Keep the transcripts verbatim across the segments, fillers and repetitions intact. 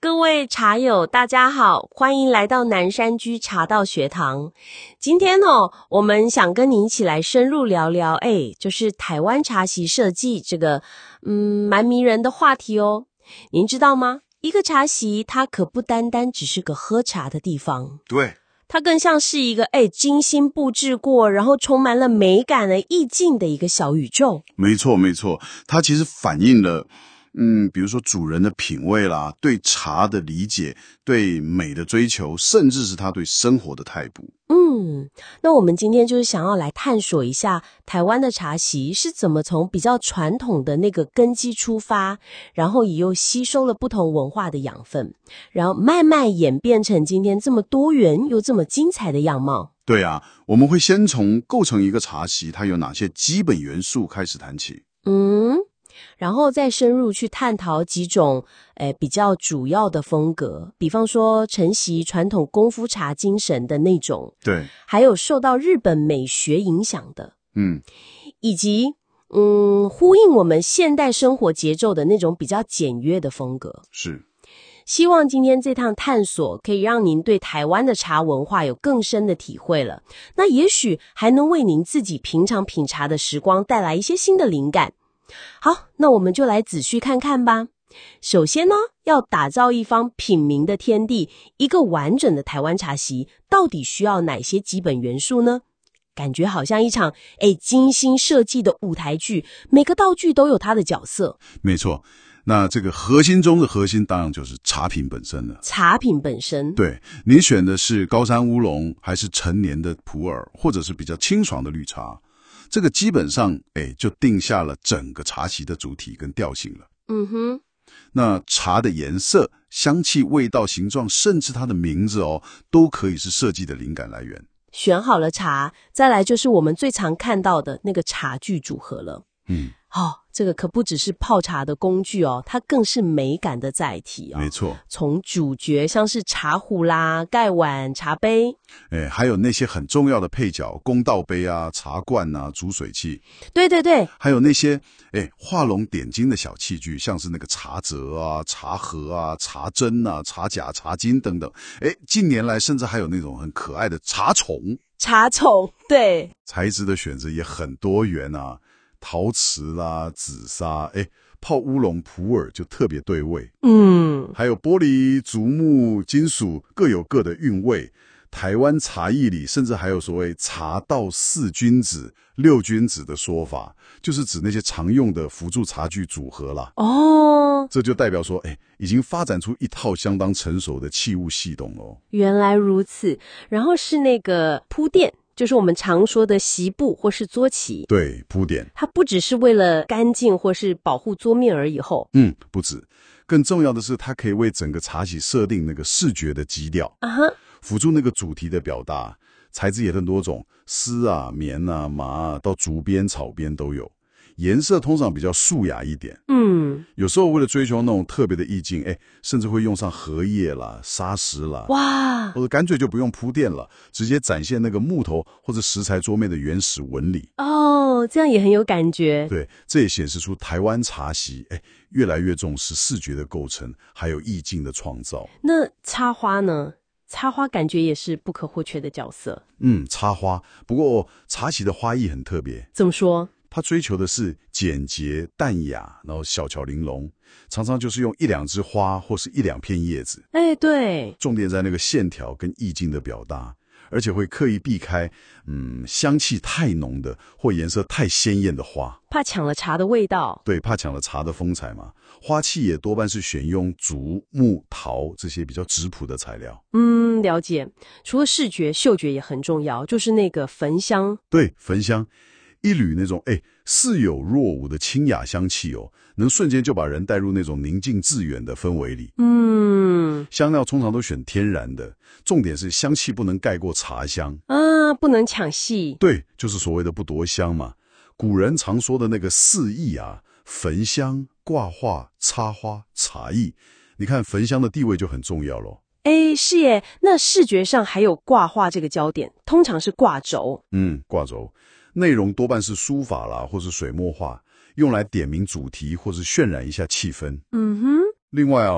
各位茶友大家好，欢迎来到南山居茶道学堂。今天哦，我们想跟您一起来深入聊聊，哎，就是台湾茶席设计这个嗯蛮迷人的话题哦。您知道吗？一个茶席它可不单单只是个喝茶的地方， 对， 它更像是一个哎精心布置过，然后充满了美感的意境的一个小宇宙。 没错没错，它其实反映了嗯，比如说主人的品味啦，对茶的理解，对美的追求，甚至是他对生活的态度。 嗯，那我们今天就是想要来探索一下台湾的茶席是怎么从比较传统的那个根基出发，然后也又吸收了不同文化的养分，然后慢慢演变成今天这么多元又这么精彩的样貌。 对啊，我们会先从构成一个茶席它有哪些基本元素开始谈起。 嗯，然后再深入去探讨几种诶比较主要的风格，比方说承袭传统功夫茶精神的那种， 对， 还有受到日本美学影响的， 嗯， 以及嗯呼应我们现代生活节奏的那种比较简约的风格。 是。 希望今天这趟探索可以让您对台湾的茶文化有更深的体会了，那也许还能为您自己平常品茶的时光带来一些新的灵感。好，那我们就来仔细看看吧。首先呢，要打造一方品茗的天地，一个完整的台湾茶席到底需要哪些基本元素呢？感觉好像一场诶精心设计的舞台剧，每个道具都有它的角色。 没错，那这个核心中的核心当然就是茶品本身了。 茶品本身， 对，您选的是高山乌龙，还是陈年的普洱，或者是比较清爽的绿茶，这个基本上哎就定下了整个茶席的主体跟调性了。 嗯哼， 那茶的颜色、香气、味道、形状，甚至它的名字哦，都可以是设计的灵感来源。 选好了茶，再来就是我们最常看到的那个茶具组合了。 嗯， 哦，这个可不只是泡茶的工具哦，它更是美感的载体哦。 没错， 从主角像是茶壶啦、盖碗、茶杯， 哎，还有那些很重要的配角，公道杯啊、茶罐啊、煮水器， 对对对， 还有那些哎画龙点睛的小器具，像是那个茶则啊、茶盒啊、茶针啊、茶甲、茶巾等等。哎，近年来甚至还有那种很可爱的茶宠， 茶宠，对， 材质的选择也很多元啊。陶瓷啦、紫砂，哎，泡乌龙、普洱就特别对味。 嗯， 还有玻璃、竹木、金属各有各的韵味。台湾茶艺里甚至还有所谓茶道四君子、六君子的说法，就是指那些常用的辅助茶具组合啦。 哦， 这就代表说，哎，已经发展出一套相当成熟的器物系统哦。 原来如此。然后是那个铺垫，就是我们常说的席布或是桌旗。 对，铺垫。 它不只是为了干净或是保护桌面而已后， 嗯，不止。更重要的是，它可以为整个茶席设定那个视觉的基调。 啊哈， 辅助那个主题的表达。材质也很多种，丝啊、棉啊、麻啊，到竹编、草编都有。颜色通常比较素雅一点， 嗯， 有时候为了追求那种特别的意境，哎，甚至会用上荷叶啦、砂石啦， 哇， 或者干脆就不用铺垫了，直接展现那个木头或者石材桌面的原始纹理。 哦，这样也很有感觉。 对，这也显示出台湾茶席，哎，越来越重视视觉的构成，还有意境的创造。 那插花呢？插花感觉也是不可或缺的角色。 嗯，插花，不过茶席的花艺很特别。 怎么说？ 他追求的是简洁淡雅，然后小巧玲珑，常常就是用一两枝花或是一两片叶子。 哎，对， 重点在那个线条跟意境的表达，而且会刻意避开嗯香气太浓的或颜色太鲜艳的花， 怕抢了茶的味道。 对，怕抢了茶的风采嘛。花器也多半是选用竹、木、陶这些比较质朴的材料。 嗯，了解。除了视觉，嗅觉也很重要，就是那个焚香。 对，焚香。一缕那种哎似有若无的清雅香气哦，能瞬间就把人带入那种宁静致远的氛围里。 嗯， 香料通常都选天然的，重点是香气不能盖过茶香啊，不能抢戏。 对，就是所谓的不夺香嘛。古人常说的那个四艺啊，焚香、挂画、插花、茶艺，你看焚香的地位就很重要咯。 哎，是耶。那视觉上还有挂画这个焦点，通常是挂轴。 嗯，挂轴。内容多半是书法啦，或是水墨画，用来点明主题或是渲染一下气氛。 嗯哼。 另外哦，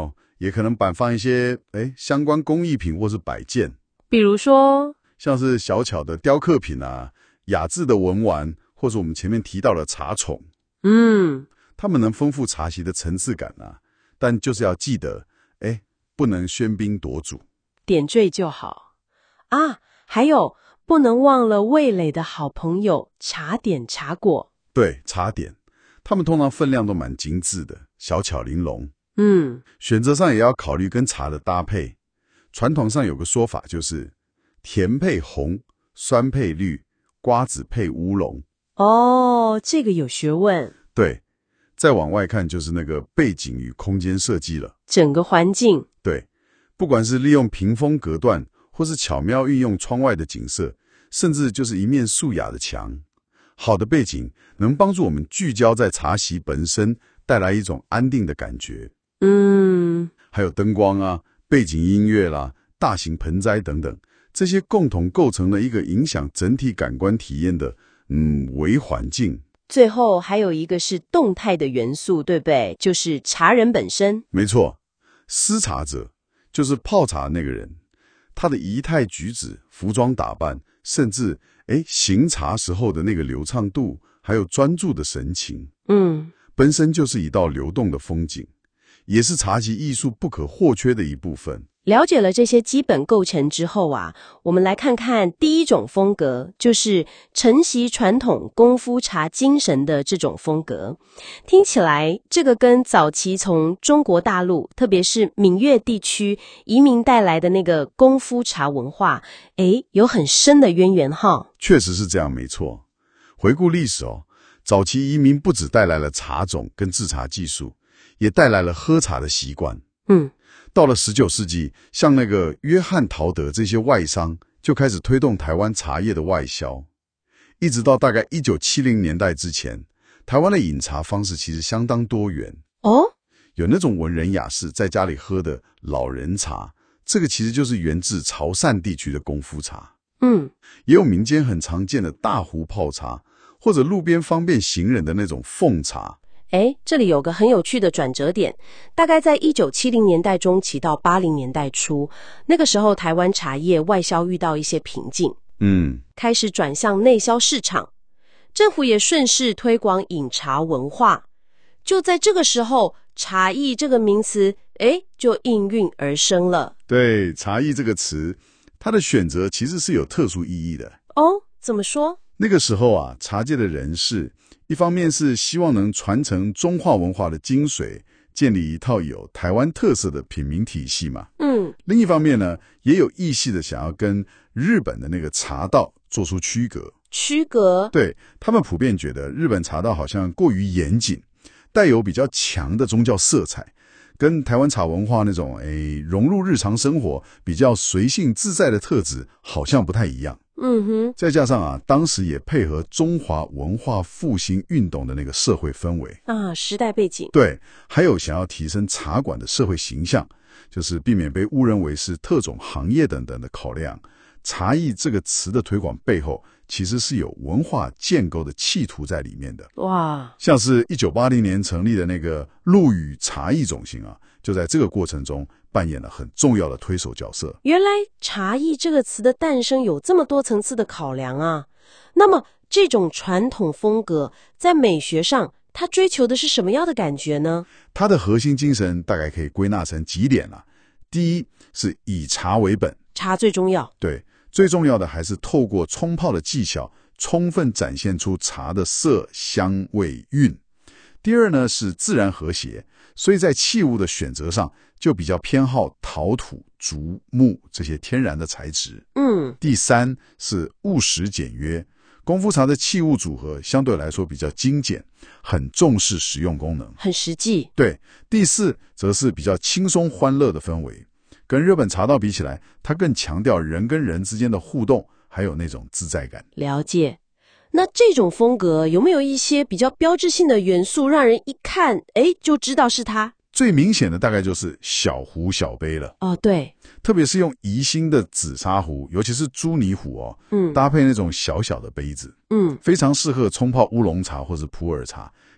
也可能摆放一些诶相关工艺品或是摆件， 比如说像是小巧的雕刻品啊、雅致的文玩，或是我们前面提到的茶宠。 嗯， 它们能丰富茶席的层次感啊，但就是要记得，哎，不能喧宾夺主， 点缀就好啊。还有，不能忘了味蕾的好朋友茶点茶果。 对，茶点，它们通常分量都蛮精致的，小巧玲珑。 嗯， 选择上也要考虑跟茶的搭配。传统上有个说法就是甜配红，酸配绿，瓜子配乌龙。 哦，这个有学问。 对，再往外看就是那个背景与空间设计了。 整个环境。 对，不管是利用屏风隔断，或是巧妙运用窗外的景色，甚至就是一面素雅的墙，好的背景能帮助我们聚焦在茶席本身，带来一种安定的感觉。 嗯， 还有灯光啊、背景音乐啦、大型盆栽等等，这些共同构成了一个影响整体感官体验的嗯微环境。 最后还有一个是动态的元素，对不对？就是茶人本身。 没错，施茶者就是泡茶那个人，他的仪态举止、服装打扮，甚至诶行茶时候的那个流畅度，还有专注的神情， 嗯， 本身就是一道流动的风景，也是茶席艺术不可或缺的一部分。 了解了这些基本构成之后啊，我们来看看第一种风格，就是承袭传统功夫茶精神的这种风格。听起来这个跟早期从中国大陆，特别是闽粤地区移民带来的那个功夫茶文化，诶，有很深的渊源哈。 确实是这样，没错。回顾历史哦，早期移民不只带来了茶种跟制茶技术，也带来了喝茶的习惯。 嗯。 到了十九世纪，像那个约翰陶德这些外商就开始推动台湾茶叶的外销。一直到大概一九七零年代之前，台湾的饮茶方式其实相当多元。 哦， 有那种文人雅士在家里喝的老人茶，这个其实就是源自潮汕地区的功夫茶。 嗯， 也有民间很常见的大壶泡茶，或者路边方便行人的那种奉茶。 诶，这里有个很有趣的转折点，大概在一九七零年代中期到八零年代初，那个时候台湾茶叶外销遇到一些瓶颈， 嗯， 开始转向内销市场，政府也顺势推广饮茶文化。就在这个时候，茶艺这个名词，诶，就应运而生了。 对，茶艺这个词，它的选择其实是有特殊意义的。 哦，怎么说？ 那个时候啊，茶界的人士一方面是希望能传承中华文化的精髓，建立一套有台湾特色的品茗体系嘛。 嗯， 另一方面呢，也有意识的想要跟日本的那个茶道做出区隔。 区隔？ 对，他们普遍觉得日本茶道好像过于严谨，带有比较强的宗教色彩，跟台湾茶文化那种诶融入日常生活、比较随性自在的特质好像不太一样。 嗯哼， 再加上啊，当时也配合中华文化复兴运动的那个社会氛围啊，时代背景。 对，还有想要提升茶馆的社会形象，就是避免被误认为是特种行业等等的考量。茶艺这个词的推广背后，其实是有文化建构的企图在里面的。 哇， 像是一九八零年成立的那个陆羽茶艺中心啊，就在这个过程中扮演了很重要的推手角色。 原来茶艺这个词的诞生有这么多层次的考量啊。那么这种传统风格在美学上，它追求的是什么样的感觉呢？ 它的核心精神大概可以归纳成几点了。第一是以茶为本， 茶最重要。 对，最重要的还是透过冲泡的技巧，充分展现出茶的色香味韵。第二呢是自然和谐，所以在器物的选择上就比较偏好陶土、竹木这些天然的材质。 嗯， 第三是务实简约，功夫茶的器物组合相对来说比较精简，很重视实用功能， 很实际。 对，第四则是比较轻松欢乐的氛围，跟日本茶道比起来，它更强调人跟人之间的互动，还有那种自在感。 了解。那这种风格有没有一些比较标志性的元素，让人一看，诶，就知道是它？ 最明显的大概就是小壶小杯了。 哦，对， 特别是用宜兴的紫砂壶，尤其是朱泥壶哦， 嗯， 搭配那种小小的杯子， 嗯， 非常适合冲泡乌龙茶或是普洱茶，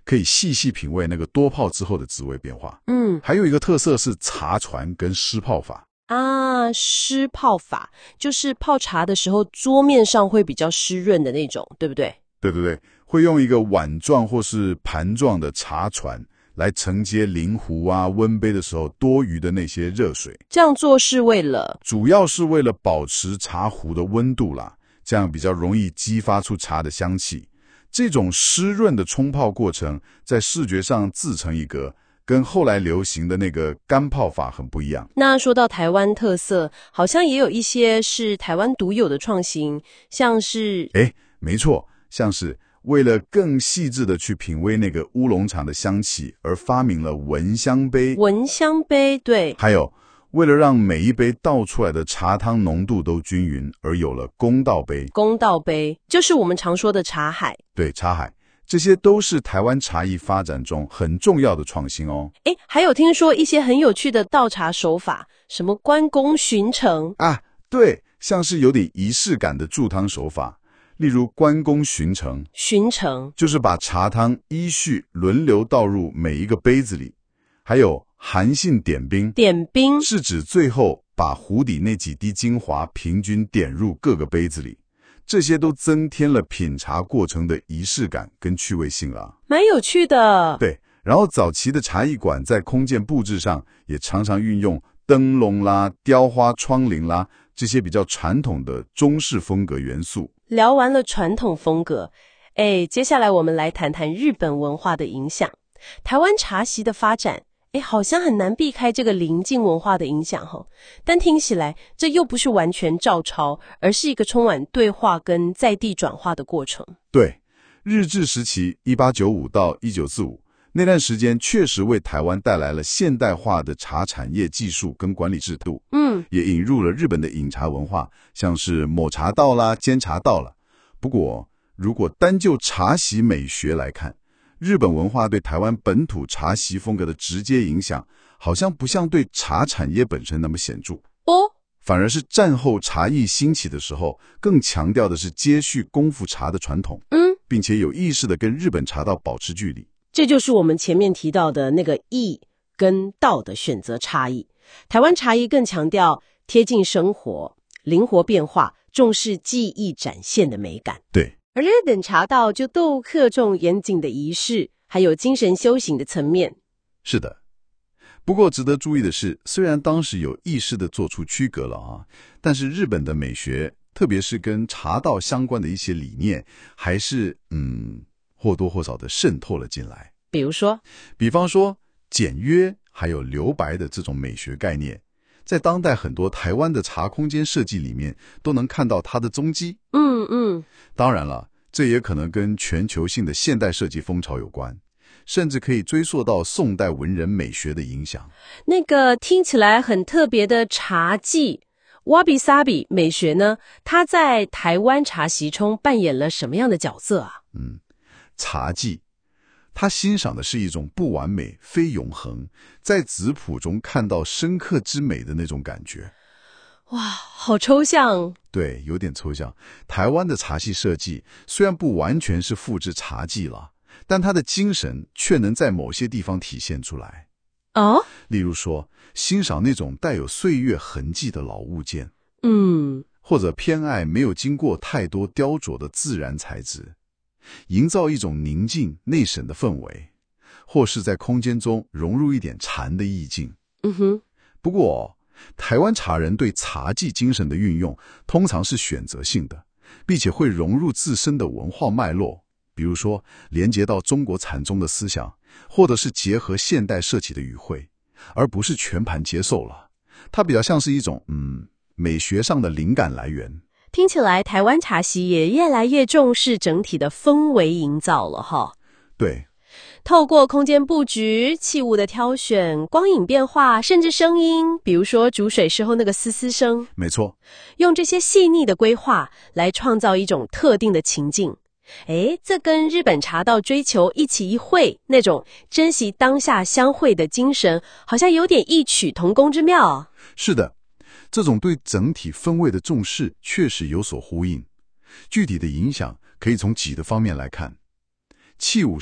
可以细细品味那个多泡之后的滋味变化。 嗯， 还有一个特色是茶传跟湿泡法。 啊，湿泡法就是泡茶的时候桌面上会比较湿润的那种，对不对？ 对对对，会用一个碗状或是盘状的茶船来承接临壶啊、温杯的时候多余的那些热水。 这样做是为了， 主要是为了保持茶壶的温度啦，这样比较容易激发出茶的香气。这种湿润的冲泡过程在视觉上自成一格，跟后来流行的那个干泡法很不一样。 那说到台湾特色，好像也有一些是台湾独有的创新，像是诶，没错，像是为了更细致的去品味那个乌龙茶的香气而发明了闻香杯， 闻香杯，对， 还有为了让每一杯倒出来的茶汤浓度都均匀而有了公道杯。 公道杯就是我们常说的茶海。 对，茶海，这些都是台湾茶艺发展中很重要的创新哦。 诶，还有听说一些很有趣的倒茶手法，什么关公巡城啊，对，像是有点仪式感的注汤手法，例如关公巡城， 巡城就是把茶汤依序轮流倒入每一个杯子里。还有韩信点冰， 点冰是指最后把壶底那几滴精华平均点入各个杯子里。这些都增添了品茶过程的仪式感跟趣味性啊， 蛮有趣的。 对，然后早期的茶艺馆在空间布置上也常常运用灯笼啦、雕花窗棂啦这些比较传统的中式风格元素。 聊完了传统风格，哎，接下来我们来谈谈日本文化的影响。台湾茶席的发展，哎，好像很难避开这个邻近文化的影响哈。但听起来，这又不是完全照抄，而是一个充满对话跟在地转化的过程。 对，日治时期一八九五到一九四五那段时间，确实为台湾带来了现代化的茶产业技术跟管理制度， 嗯， 也引入了日本的饮茶文化，像是抹茶道啦、煎茶道啦。不过，如果单就茶席美学来看，日本文化对台湾本土茶席风格的直接影响，好像不像对茶产业本身那么显著哦， 反而是战后茶艺兴起的时候，更强调的是接续功夫茶的传统， 嗯， 并且有意识的跟日本茶道保持距离。 这就是我们前面提到的那个艺跟道的选择差异。台湾茶艺更强调贴近生活、灵活变化，重视技艺展现的美感。 对。 而日本茶道就都侧重严谨的仪式，还有精神修行的层面。 是的，不过值得注意的是，虽然当时有意识地做出区隔了啊，但是日本的美学，特别是跟茶道相关的一些理念，还是嗯或多或少地渗透了进来。 比如说， 比方说简约还有留白的这种美学概念，在当代很多台湾的茶空间设计里面都能看到它的踪迹。 嗯嗯， 当然了，这也可能跟全球性的现代设计风潮有关，甚至可以追溯到宋代文人美学的影响。 那个听起来很特别的茶技 wabi sabi 美学呢，它在台湾茶席中扮演了什么样的角色啊？ 嗯，茶技他欣赏的是一种不完美、非永恒，在质朴中看到深刻之美的那种感觉。 哇，好抽象。 对，有点抽象。台湾的茶系设计虽然不完全是复制茶技了，但它的精神却能在某些地方体现出来。 哦， 例如说，欣赏那种带有岁月痕迹的老物件， 嗯， 或者偏爱没有经过太多雕琢的自然材质，营造一种宁静内省的氛围，或是在空间中融入一点禅的意境。 嗯哼。 不过，台湾茶人对茶技精神的运用通常是选择性的，并且会融入自身的文化脉络，比如说连接到中国禅宗的思想，或者是结合现代设计的语汇，而不是全盘接受了。它比较像是一种嗯美学上的灵感来源。 听起来台湾茶席也越来越重视整体的氛围营造了哈。 对， 透过空间布局、器物的挑选、光影变化，甚至声音，比如说煮水时候那个嘶嘶声， 没错， 用这些细腻的规划来创造一种特定的情境。诶，这跟日本茶道追求一期一会那种珍惜当下相会的精神，好像有点异曲同工之妙。 是的，这种对整体氛围的重视确实有所呼应。具体的影响可以从几个方面来看。器物上，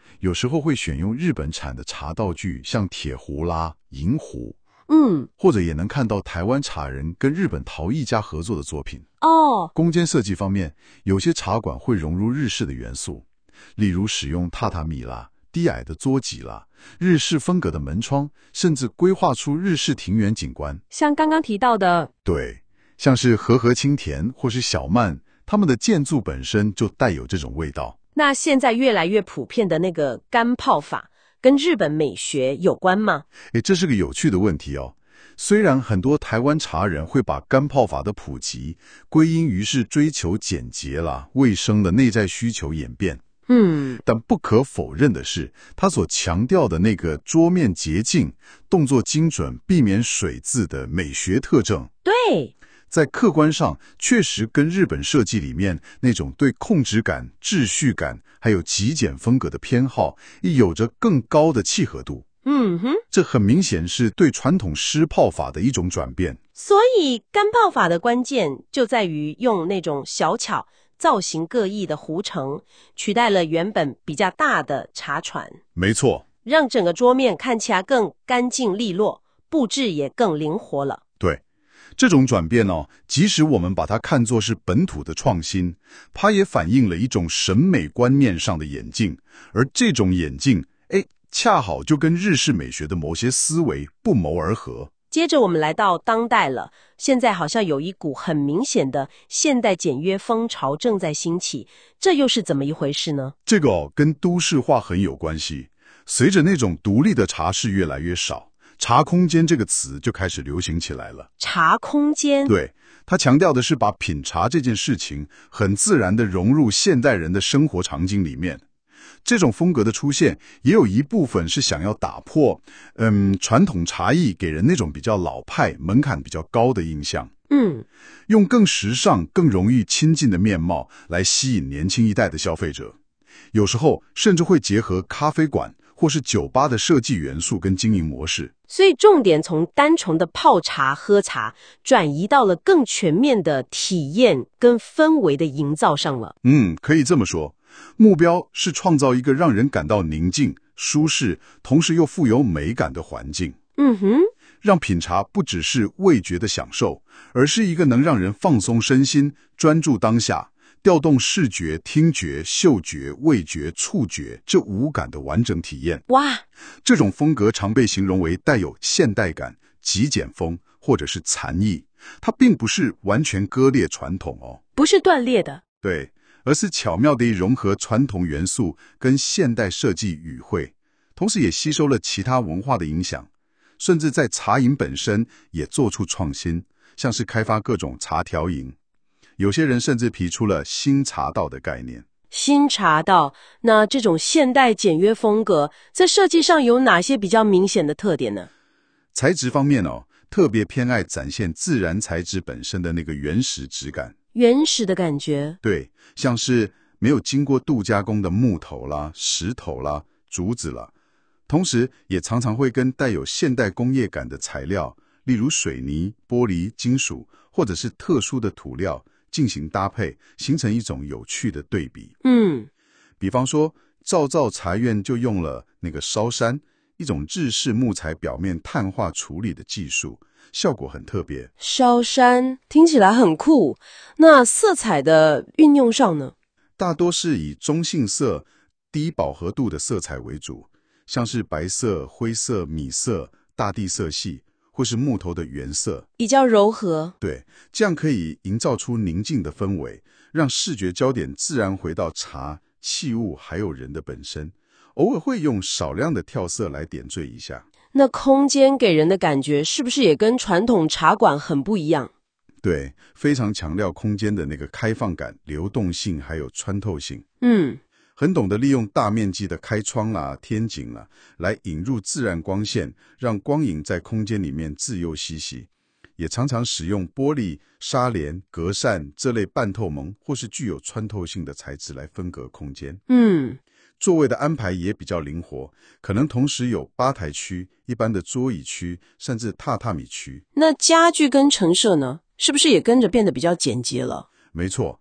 有时候会选用日本产的茶道具，像铁壶啦、银壶， 嗯， 或者也能看到台湾茶人跟日本陶艺家合作的作品。 哦， 空间设计方面，有些茶馆会融入日式的元素，例如使用榻榻米啦、低矮的桌椅啦、日式风格的门窗，甚至规划出日式庭园景观。 像刚刚提到的， 对，像是和和青田或是小曼，他们的建筑本身就带有这种味道。 那现在越来越普遍的那个干泡法，跟日本美学有关吗？ 诶，这是个有趣的问题哦。虽然很多台湾茶人会把干泡法的普及归因于是追求简洁啦、卫生的内在需求演变， 嗯， 但不可否认的是，他所强调的那个桌面洁净、动作精准、避免水渍的美学特征， 对， 在客观上确实跟日本设计里面那种对控制感、秩序感还有极简风格的偏好，有着更高的契合度。 嗯哼， 这很明显是对传统湿泡法的一种转变。 所以干泡法的关键就在于用那种小巧、造型各异的壶承，取代了原本比较大的茶船。 没错， 让整个桌面看起来更干净利落，布置也更灵活了。 对，这种转变哦，即使我们把它看作是本土的创新，它也反映了一种审美观念上的演进，而这种演进，哎，恰好就跟日式美学的某些思维不谋而合。 接着我们来到当代了，现在好像有一股很明显的现代简约风潮正在兴起，这又是怎么一回事呢？ 这个哦，跟都市化很有关系。随着那种独立的茶室越来越少，茶空间这个词就开始流行起来了。 茶空间， 对，他强调的是把品茶这件事情很自然地融入现代人的生活场景里面。这种风格的出现，也有一部分是想要打破，嗯，传统茶艺给人那种比较老派、门槛比较高的印象。 嗯， 用更时尚、更容易亲近的面貌来吸引年轻一代的消费者。有时候甚至会结合咖啡馆或是酒吧的设计元素跟经营模式。 所以重点从单纯的泡茶、喝茶，转移到了更全面的体验跟氛围的营造上了。 嗯，可以这么说。目标是创造一个让人感到宁静、舒适，同时又富有美感的环境。 嗯哼， 让品茶不只是味觉的享受，而是一个能让人放松身心、专注当下、调动视觉、听觉、嗅觉、味觉、触觉这五感的完整体验。 哇， 这种风格常被形容为带有现代感、极简风或者是禅意，它并不是完全割裂传统哦， 不是断裂的。 对，而是巧妙地融合传统元素跟现代设计语汇，同时也吸收了其他文化的影响，甚至在茶饮本身也做出创新，像是开发各种茶调饮。有些人甚至提出了新茶道的概念。 新茶道，那这种现代简约风格在设计上有哪些比较明显的特点呢？ 材质方面哦，特别偏爱展现自然材质本身的那个原始质感。 原始的感觉， 对，像是没有经过度加工的木头啦、石头啦、竹子啦，同时也常常会跟带有现代工业感的材料，例如水泥、玻璃、金属，或者是特殊的涂料进行搭配，形成一种有趣的对比。 嗯， 比方说，照照茶院就用了那个烧山，一种日式木材表面碳化处理的技术，效果很特别。 烧山听起来很酷，那色彩的运用上呢？ 大多是以中性色、低饱和度的色彩为主，像是白色、灰色、米色、大地色系，或是木头的原色， 比较柔和。 对，这样可以营造出宁静的氛围，让视觉焦点自然回到茶、器物还有人的本身。偶尔会用少量的跳色来点缀一下。 那空间给人的感觉是不是也跟传统茶馆很不一样？ 对，非常强调空间的那个开放感、流动性还有穿透性。 嗯， 很懂得利用大面积的开窗啦、天井啦，来引入自然光线，让光影在空间里面自由栖息。也常常使用玻璃、纱帘、隔扇这类半透明或是具有穿透性的材质来分隔空间。 嗯， 座位的安排也比较灵活，可能同时有吧台区、一般的桌椅区，甚至榻榻米区。 那家具跟陈设呢，是不是也跟着变得比较简洁了？ 没错，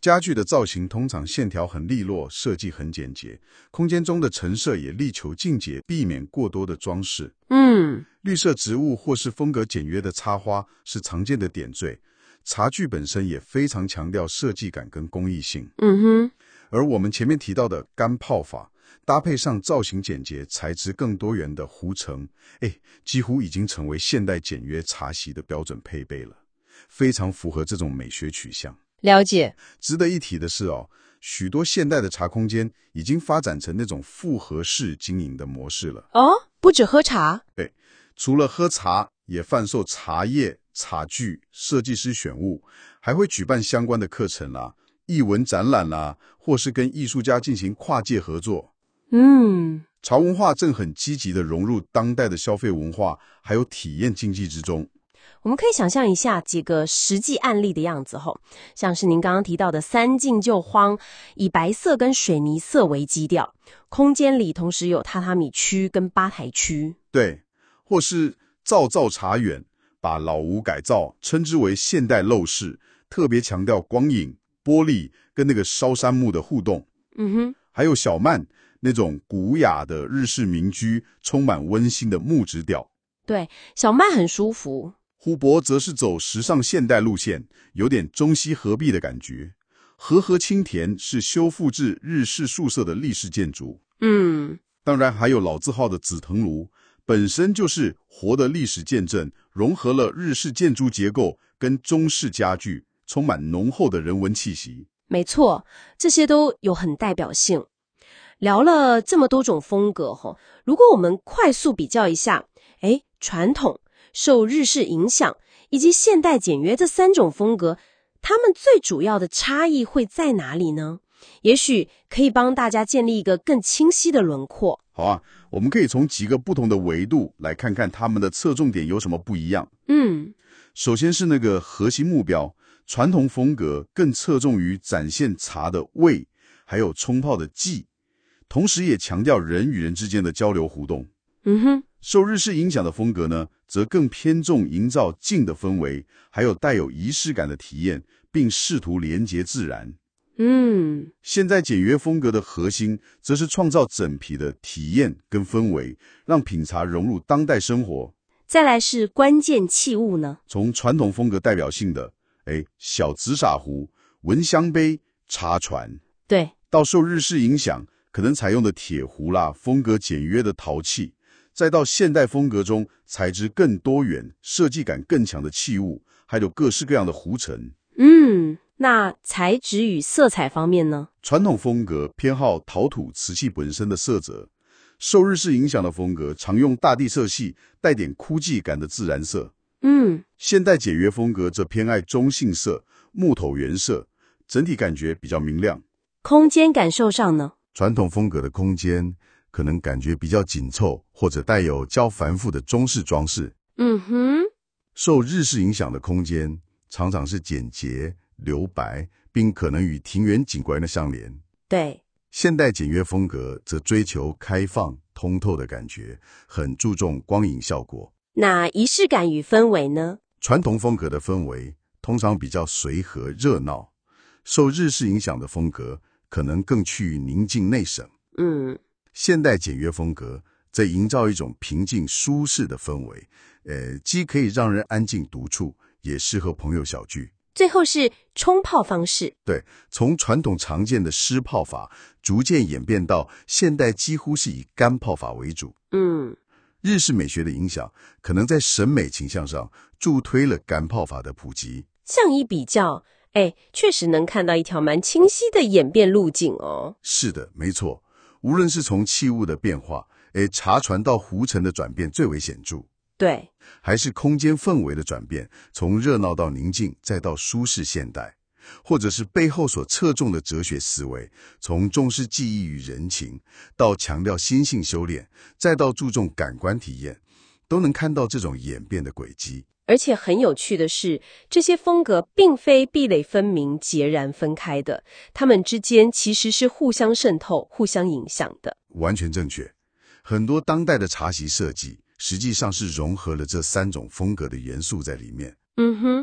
家具的造型通常线条很利落，设计很简洁，空间中的陈设也力求静洁，避免过多的装饰。 嗯， 绿色植物或是风格简约的插花是常见的点缀。茶具本身也非常强调设计感跟工艺性。 嗯哼， 而我们前面提到的干泡法，搭配上造型简洁、材质更多元的壶盛，哎，几乎已经成为现代简约茶席的标准配备了，非常符合这种美学取向。 了解。 值得一提的是哦，许多现代的茶空间已经发展成那种复合式经营的模式了。 哦，不止喝茶。 对，除了喝茶，也贩售茶叶、茶具、设计师选物，还会举办相关的课程啦、艺文展览啦，或是跟艺术家进行跨界合作。 嗯， 茶文化正很积极地融入当代的消费文化，还有体验经济之中。 我们可以想象一下几个实际案例的样子吼，像是您刚刚提到的三进就荒，以白色跟水泥色为基调，空间里同时有榻榻米区跟吧台区。 对，或是造造茶园，把老屋改造，称之为现代陋室，特别强调光影、玻璃跟那个烧杉木的互动。 嗯哼， 还有小曼那种古雅的日式民居，充满温馨的木质调。 对，小曼很舒服。 湖泊则是走时尚现代路线，有点中西合璧的感觉。和和清田是修复至日式宿舍的历史建筑。 嗯， 当然还有老字号的紫藤庐，本身就是活的历史见证，融合了日式建筑结构跟中式家具，充满浓厚的人文气息。 没错，这些都有很代表性。聊了这么多种风格吼，如果我们快速比较一下，诶，传统、受日式影响以及现代简约这三种风格，它们最主要的差异会在哪里呢？也许可以帮大家建立一个更清晰的轮廓。 好啊，我们可以从几个不同的维度来看看他们的侧重点有什么不一样。 嗯， 首先是那个核心目标，传统风格更侧重于展现茶的味，还有冲泡的技，同时也强调人与人之间的交流互动。 嗯哼， 受日式影响的风格呢，则更偏重营造静的氛围，还有带有仪式感的体验，并试图连结自然。 嗯， 现代简约风格的核心，则是创造整体的体验跟氛围，让品茶融入当代生活。 再来是关键器物呢， 从传统风格代表性的，哎，小紫砂壶、闻香杯、茶船， 对， 到受日式影响，可能采用的铁壶啦，风格简约的陶器，再到现代风格中材质更多元、设计感更强的器物，还有各式各样的壶盛。 嗯，那材质与色彩方面呢？ 传统风格偏好陶土瓷器本身的色泽，受日式影响的风格常用大地色系，带点枯寂感的自然色。 嗯， 现代简约风格则偏爱中性色、木头原色，整体感觉比较明亮。 空间感受上呢？ 传统风格的空间可能感觉比较紧凑，或者带有较繁复的中式装饰。 嗯哼， 受日式影响的空间常常是简洁、留白，并可能与庭园景观的相连。 对， 现代简约风格则追求开放、通透的感觉，很注重光影效果。 那仪式感与氛围呢？ 传统风格的氛围通常比较随和热闹，受日式影响的风格可能更趋于宁静内省。 嗯， 现代简约风格则营造一种平静舒适的氛围，呃，既可以让人安静独处，也适合朋友小聚。 最后是冲泡方式。 对，从传统常见的湿泡法逐渐演变到现代几乎是以干泡法为主。 嗯， 日式美学的影响可能在审美倾向上助推了干泡法的普及。 这样一比较，哎，确实能看到一条蛮清晰的演变路径哦。 是的，没错。无论是从器物的变化，诶，茶船到壶盛的转变最为显著。 对， 还是空间氛围的转变，从热闹到宁静，再到舒适现代，或者是背后所侧重的哲学思维，从重视记忆与人情，到强调心性修炼，再到注重感官体验，都能看到这种演变的轨迹。 而且很有趣的是，这些风格并非壁垒分明、截然分开的，它们之间其实是互相渗透、互相影响的。 完全正确。很多当代的茶席设计实际上是融合了这三种风格的元素在里面。 嗯哼，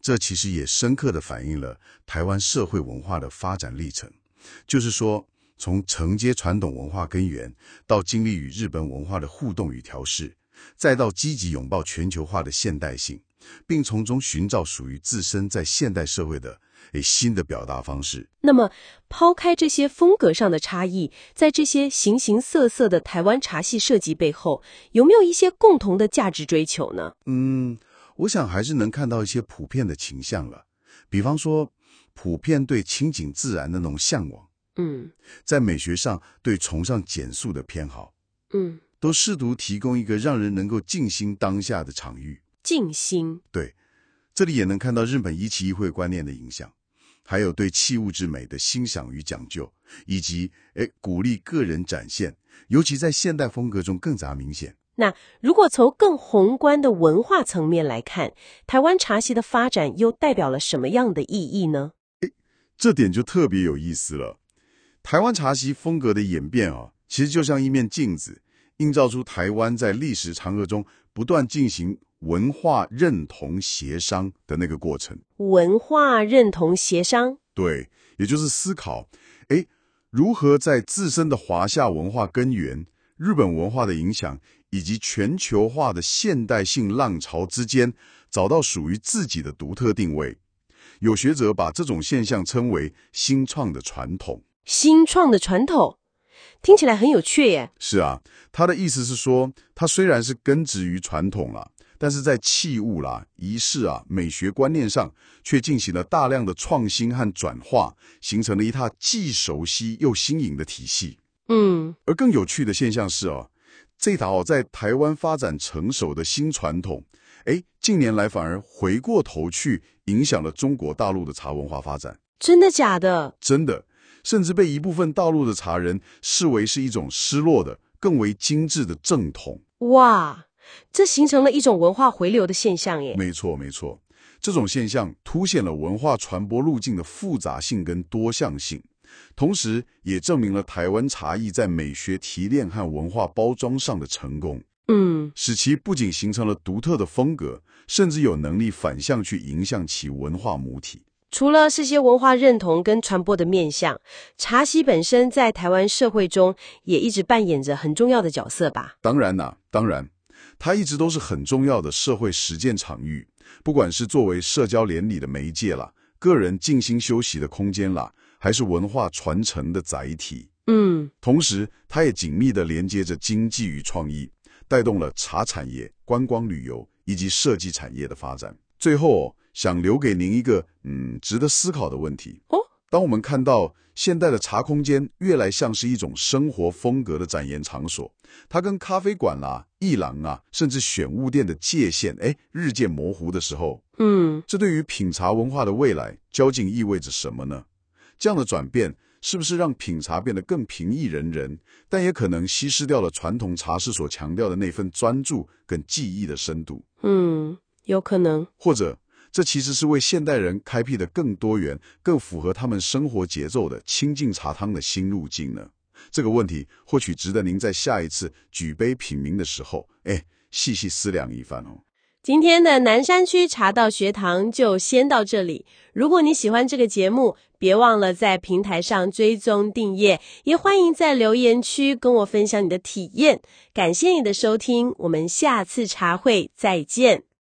这其实也深刻地反映了台湾社会文化的发展历程，就是说，从承接传统文化根源，到经历与日本文化的互动与调试，再到积极拥抱全球化的现代性，并从中寻找属于自身在现代社会的诶新的表达方式。 那么，抛开这些风格上的差异，在这些形形色色的台湾茶系设计背后，有没有一些共同的价值追求呢？ 嗯，我想还是能看到一些普遍的倾向了，比方说，普遍对亲近自然的那种向往。 嗯， 在美学上对崇尚简素的偏好， 嗯， 都试图提供一个让人能够静心当下的场域。 静心， 对，这里也能看到日本一期一会观念的影响，还有对器物之美的欣赏与讲究，以及诶鼓励个人展现，尤其在现代风格中更加明显。 那如果从更宏观的文化层面来看，台湾茶系的发展又代表了什么样的意义呢？ 诶，这点就特别有意思了。台湾茶席风格的演变啊，其实就像一面镜子，映照出台湾在历史长河中不断进行文化认同协商的那个过程。 文化认同协商， 对，也就是思考，诶，如何在自身的华夏文化根源、日本文化的影响以及全球化的现代性浪潮之间，找到属于自己的独特定位。有学者把这种现象称为新创的传统。 新创的传统，听起来很有趣耶。 是啊，他的意思是说，它虽然是根植于传统啦，但是在器物啦、仪式啊、美学观念上，却进行了大量的创新和转化，形成了一套既熟悉又新颖的体系。 嗯， 而更有趣的现象是哦，这套在台湾发展成熟的新传统，诶，近年来反而回过头去影响了中国大陆的茶文化发展。 真的假的？ 真的。甚至被一部分大陆的茶人视为是一种失落的、更为精致的正统。 哇，这形成了一种文化回流的现象耶。 没错，没错，这种现象凸显了文化传播路径的复杂性跟多样性，同时也证明了台湾茶艺在美学提炼和文化包装上的成功。 嗯， 使其不仅形成了独特的风格，甚至有能力反向去影响其文化母体。 除了这些文化认同跟传播的面向，茶席本身在台湾社会中也一直扮演着很重要的角色吧？ 当然啦，当然，它一直都是很重要的社会实践场域，不管是作为社交连理的媒介啦，个人静心休息的空间啦，还是文化传承的载体。 嗯， 同时，它也紧密地连接着经济与创意，带动了茶产业、观光旅游以及设计产业的发展。最后哦，想留给您一个嗯值得思考的问题哦。 当我们看到现代的茶空间越来像是一种生活风格的展演场所，它跟咖啡馆啦、艺廊啊，甚至选物店的界限哎日渐模糊的时候， 嗯， 这对于品茶文化的未来究竟意味着什么呢？这样的转变是不是让品茶变得更平易人人，但也可能稀释掉了传统茶室所强调的那份专注跟记忆的深度？ 嗯，有可能。 或者这其实是为现代人开辟的更多元、更符合他们生活节奏的亲近茶汤的新路径呢？这个问题或许值得您在下一次举杯品茗的时候，哎，细细思量一番哦。 今天的南山区茶道学堂就先到这里。如果你喜欢这个节目，别忘了在平台上追踪订阅，也欢迎在留言区跟我分享你的体验。感谢你的收听，我们下次茶会再见。